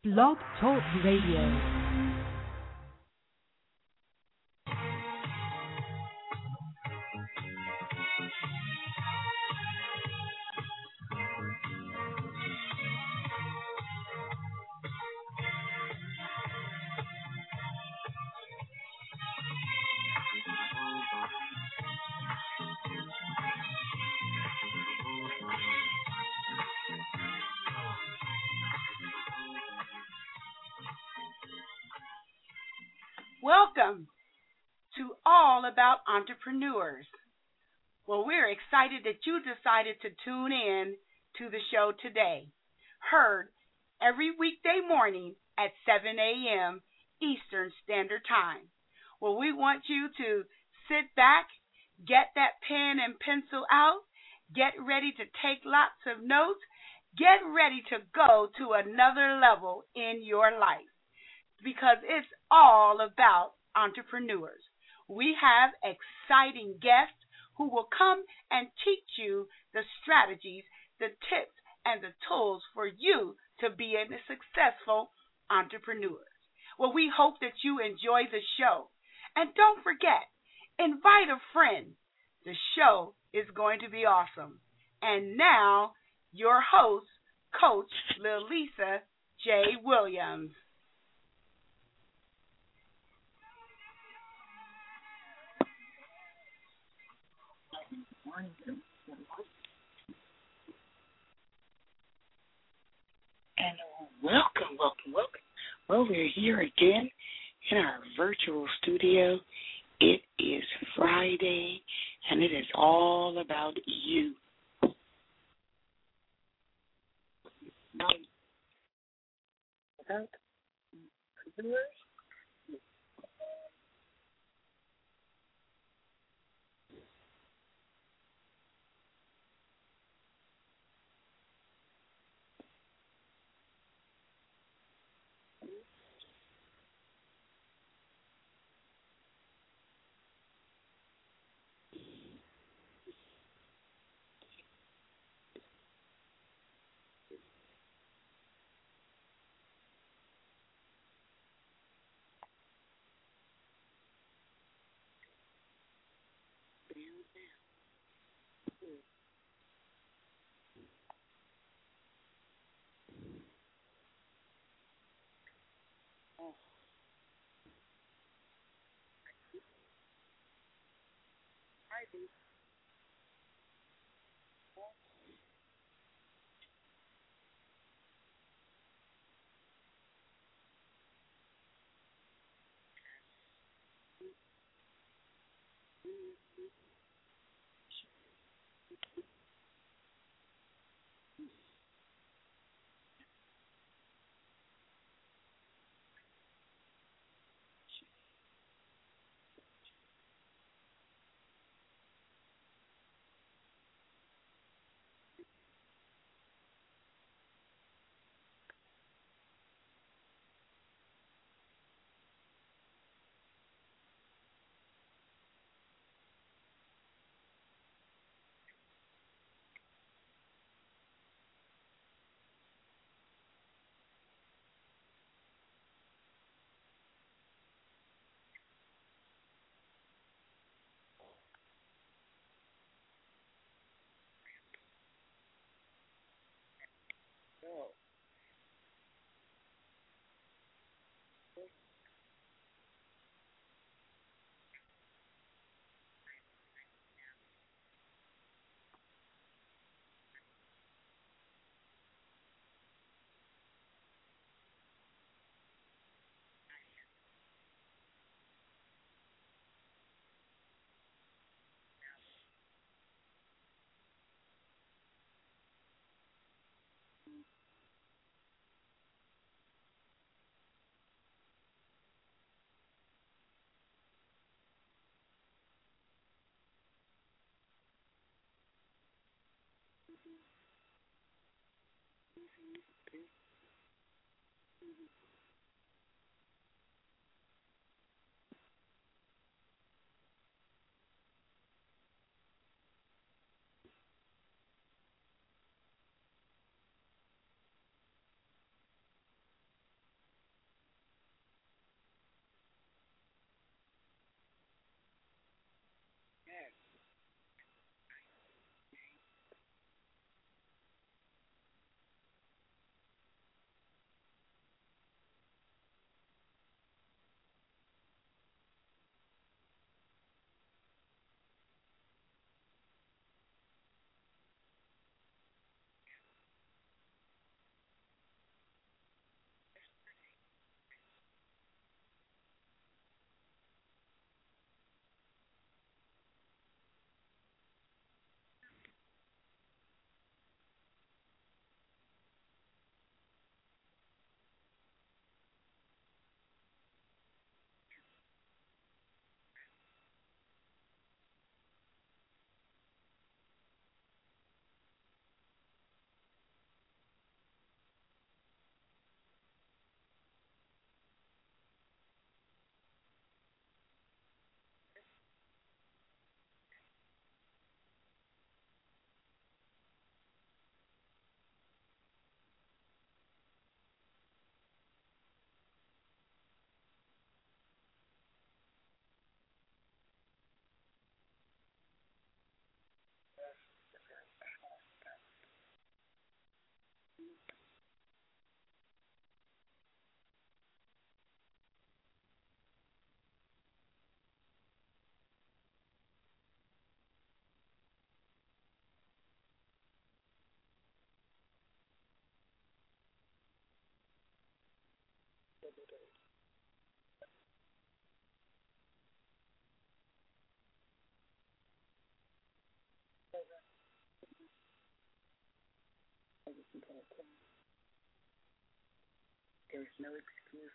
Blog Talk Radio. Welcome to All About Entrepreneurs. Well, we're excited that you decided to tune in to the show today. Heard every weekday morning at 7 a.m. Eastern Standard Time. Well, we want you to sit back, get that pen and pencil out, get ready to take lots of notes, get ready to go to another level in your life, because it's all about entrepreneurs. We have exciting guests who will come and teach you the strategies, the tips, and the tools for you to be a successful entrepreneur. Well, we hope that you enjoy the show. And don't forget, invite a friend. The show is going to be awesome. And now, your host, Coach Lilisa J. Williams. And welcome. Well, we're here again in our virtual studio. It is Friday, and it is all about you. About entrepreneurs. There is no excuse.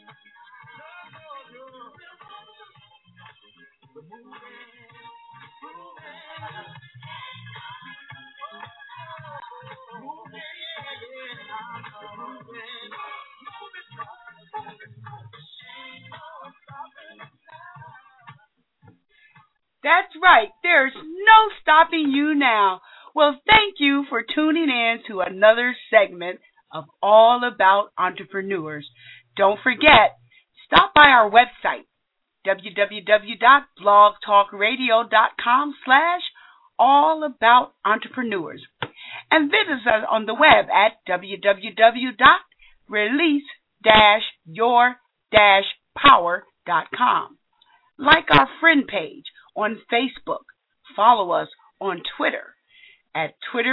That's right. There's no stopping you now. Well, thank you for tuning in to another segment of All About Entrepreneurs. Don't forget, stop by our website, www.blogtalkradio.com/allabout entrepreneurs, and visit us on the web at www.release-your-power.com. Like our friend page on Facebook. Follow us on Twitter at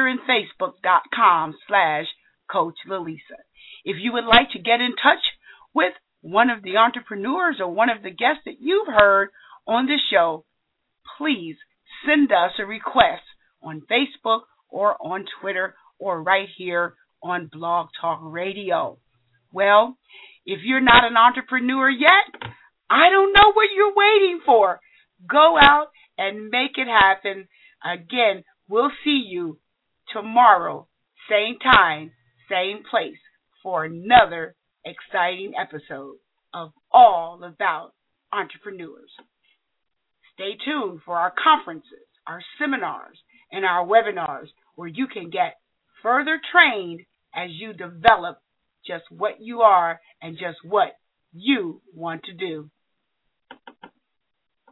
twitterandfacebook.com/Coach Lalisa. If you would like to get in touch with one of the entrepreneurs or one of the guests that you've heard on the show, please send us a request on Facebook or on Twitter or right here on Blog Talk Radio. Well, if you're not an entrepreneur yet, I don't know what you're waiting for. Go out and make it happen. Again, we'll see you tomorrow, same time, same place, for another exciting episode of All About Entrepreneurs. Stay tuned for our conferences, our seminars, and our webinars where you can get further trained as you develop just what you are and just what you want to do.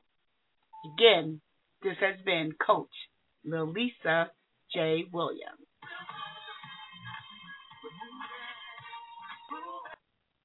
Again, this has been Coach Lalisa J. Williams.